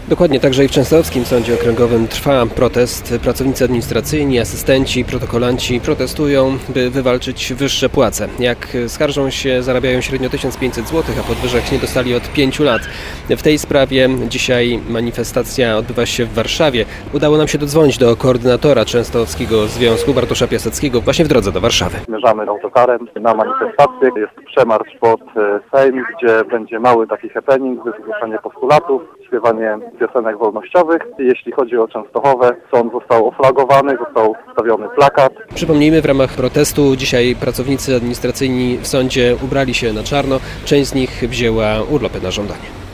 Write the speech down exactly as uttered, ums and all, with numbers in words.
Dokładnie, także i w Częstochowskim Sądzie Okręgowym trwa protest. Pracownicy administracyjni, asystenci, protokolanci protestują, by wywalczyć wyższe płace. Jak skarżą się, zarabiają średnio tysiąc pięćset złotych, a podwyżek nie dostali od pięciu lat. W tej sprawie dzisiaj manifestacja odbywa się w Warszawie. Udało nam się dodzwonić do koordynatora Częstochowskiego Związku, Bartosza Piaseckiego, właśnie w drodze do Warszawy. Zmierzamy autokarem na manifestację. Jest przemarsz pod Sejm, gdzie będzie mały taki happening, wygłoszenie postulatów, śpiewanie piosenek wolnościowych. Jeśli chodzi o Częstochowę, sąd został oflagowany, został wstawiony plakat. Przypomnijmy, w ramach protestu dzisiaj pracownicy administracyjni w sądzie ubrali się na czarno. Część z nich wzięła urlopy na żądanie.